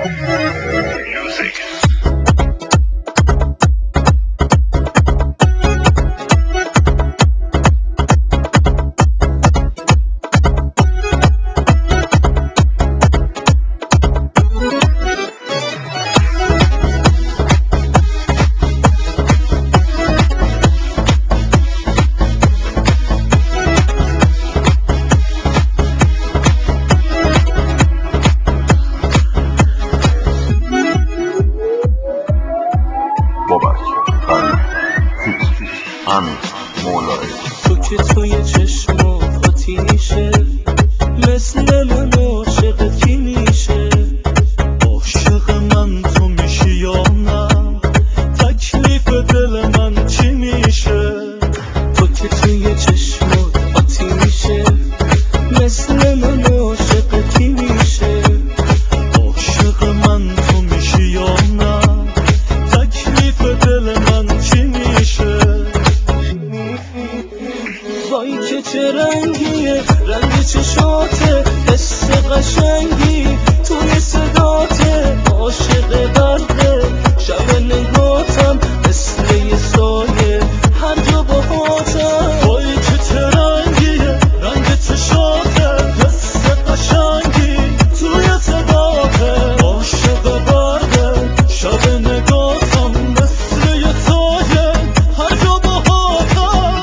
تو که توی چشماتی میشه مثل من عاشق کی میشه عاشق من تو میشی یا نه تکلیف دل من چی میشه تو که توی چشماتی میشه مثل من عاشق کی میشه عاشق من تو میشی یا نه تکلیف دل من چی میشه وای که چه رنگیه رنگ چشاته حس قشنگی توی صداته عاشق برقه شب نگاتم مثل یه سایه هر جا باهاتم وای که چه رنگیه رنگ چشاته حس قشنگی توی صداته عاشق برقه شب نگاتم مثل یه سایه هر جا باهاتم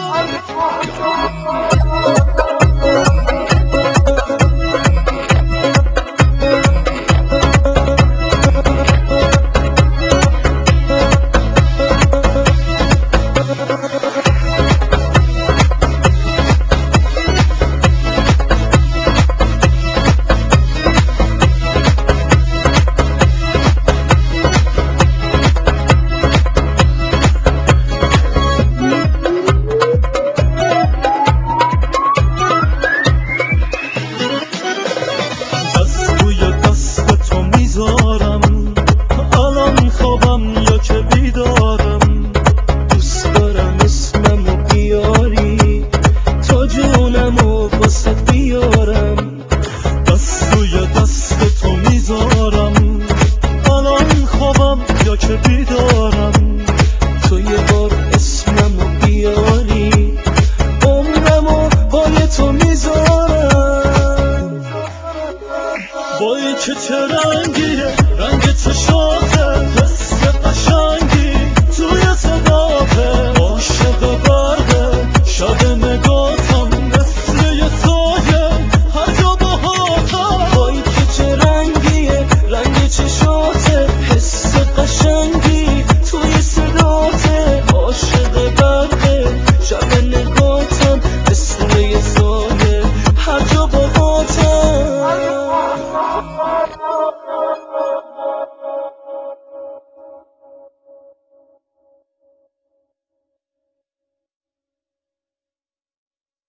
الان خوابم یا که بیدارم دوست دارم اسممو بیاری تا جونمو واسه بیارم دست روی دست تو میذارم الان خوابم یا که بیدارم تو یه بار اسممو بیاری عمرمو بای تو میذارم وای که چه رنگیه